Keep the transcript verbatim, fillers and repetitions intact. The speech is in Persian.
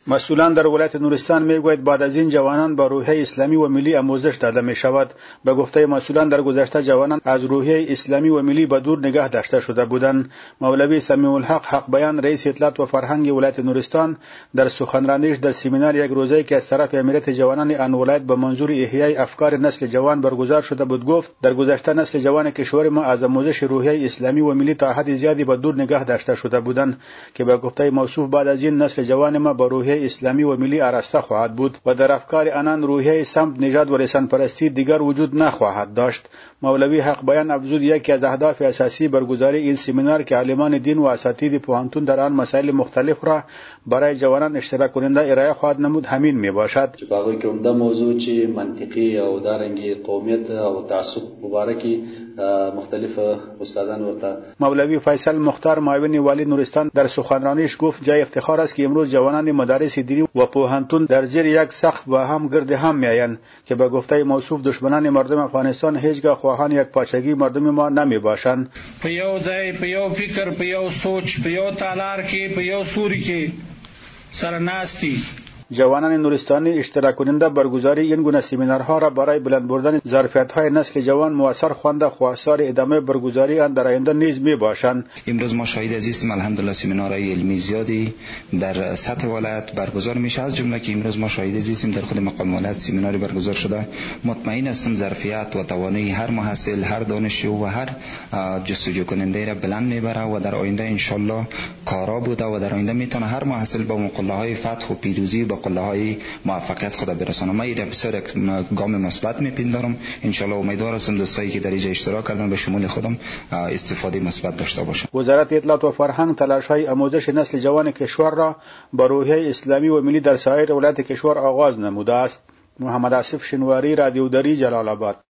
مسئولان در ولایت نورستان میگویند بعد از این جوانان با روحیه اسلامی و ملی آموزش داده می شود. به گفته مسئولان در گذشته جوانان از روحیه اسلامی و ملی به دور نگاه داشته شده بودند. مولوی سمیع الحق حق بیان رئیس اطلاعات و فرهنگ ولایت نورستان در سخنرانیش در سمینار یک روزه که از طرف امارت جوانان آن ولایت به منظور احیای افکار نسل جوان برگزار شده بود گفت در گذشته نسل جوان کشور ما از آموزش روحیه اسلامی و ملی تا حد زیادی به دور نگاه داشته شده بودند که به گفته موصوف بعد از این نسل جوان ما با روحیه اسلامی و ملی آراسته خواهد بود و در افکار آنان روحیه سمت نژاد و لسان پرستی دیگر وجود نخواهد داشت. مولوی حق بیان افزود یکی از اهداف اساسی برگزاری این سمینار که عالمان دین و اساتید پوهنتون در آن مسائل مختلف را برای جوانان اشتراک کننده ارائه خواهد نمود همین می باشد. باقی که عمده موضوع چی منطقی او دارنگی قومیت او تعصب مبارکی مختلف استادان ورته. مولوی فیصل مختار معاون والی نورستان در سخنرانیش گفت جای افتخار است که امروز جوانان مدارس دینی و پوهنتون در زیر یک سقف با هم گرد هم میآیند که به گفته موصوف دشمنان مردم افغانستان هیچگاه خواهان یک پاچگی مردم ما نمی باشند. په یو ځای په یو فکر په یو سوچ په یو تالار کې په یو سوري کې سره ناستی. جوانان نورستانی اشتراک کننده برگزاری این گونه سمینارها را برای بلند بردن ظرفیت‌های نسل جوان موثر خوانده خواستار ادامه برگزاری آن در آینده نیز میباشند. امروز ما شاهد هستیم الحمدلله سمینارهای علمی زیادی در سطح ولایت برگزار میشه، از جمله که امروز ما شاهد هستیم در خود مقام ولایت سمیناری برگزار شده. مطمئن هستم ظرفیت و توانایی هر محصل، هر دانشجو و هر جستجو کننده را بلند میبره و در آینده ان شاء الله کارا بوده و در آینده میتونه هر محصل با مقوله‌های فتح و پیروزی با قله‌های موفقیت خود برسانه. ما این بسیار یک گام مثبت میپندارم. ان شاء الله امیدوار هستم دوستایی که در اینجا اشتراک کردن به شمول خودم استفاده مثبت داشته باشند. وزارت اطلاعات و فرهنگ تلاش‌های آموزش نسل جوان کشور را با روحیه اسلامی و ملی در سایر ولایات کشور آغاز نموده است. محمد آصف شنواری، رادیو دری، جلال آباد.